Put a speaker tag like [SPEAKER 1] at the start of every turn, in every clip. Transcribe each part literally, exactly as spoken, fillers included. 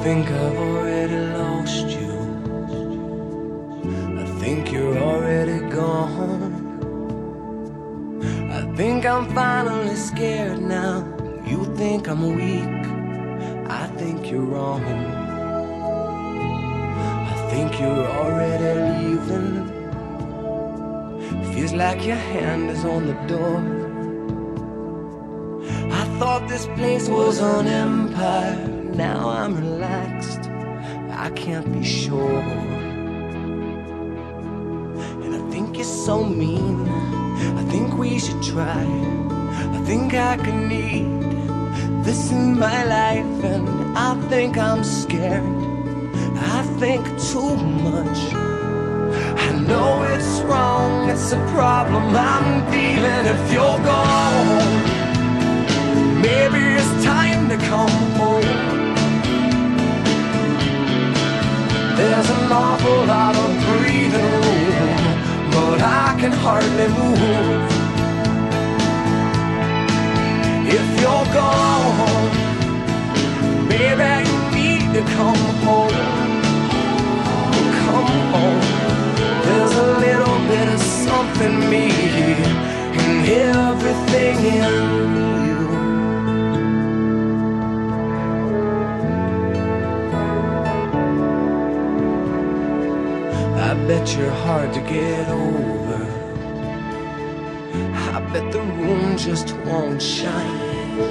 [SPEAKER 1] think I've already lost you. I think you're already gone. I think I'm finally scared now. You think I'm weak, I think you're wrong. I think you're already leaving. Feels like your hand is on the door. I thought this place was an empire. Now I'm relaxed, I can't be sure. And I think you're so mean, I think we should try. I think I can need this in my life. And I think I'm scared, I think too much. I know it's wrong, it's a problem I'm feeling. If you're gone, maybe it's time to come home. There's an awful lot of breathing room, but I can hardly move. If you're gone, baby, you need to come home. Come home. There's a little bit of something me and everything in you. I bet you're hard to get over. I bet the room just won't shine.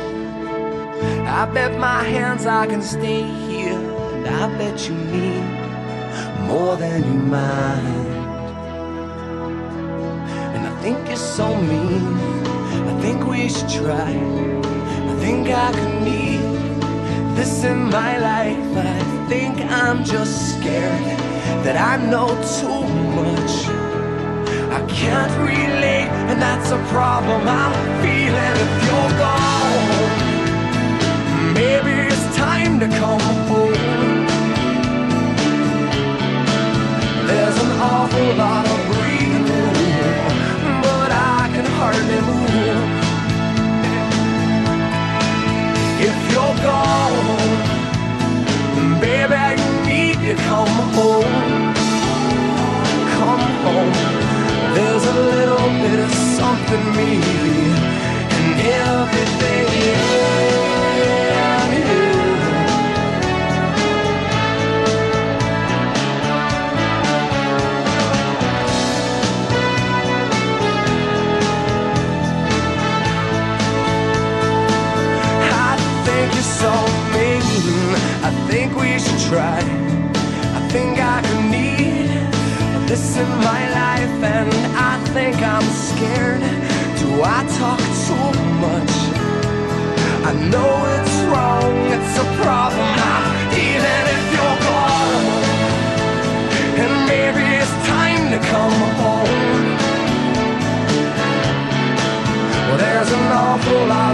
[SPEAKER 1] I bet my hands I can stay here. And I bet you need more than you mind. And I think you're so mean, I think we should try. I think I could need this in my life. I think I'm just scared that I know too much. I can't relate, and that's a problem I'm feeling. If you're gone, maybe it's time to come home. There's an awful lot of breathing room, but I can hardly move. If you're gone, baby, you need to come home. Come home. There's a little bit of something me and everything in you. I think you're so mean, I think we should try. I think I could need this in my life, and I think I'm scared. Do I talk too much? I know it's wrong, it's a problem I'm feeling. If you're gone, and maybe it's time to come home. Well, there's an awful lot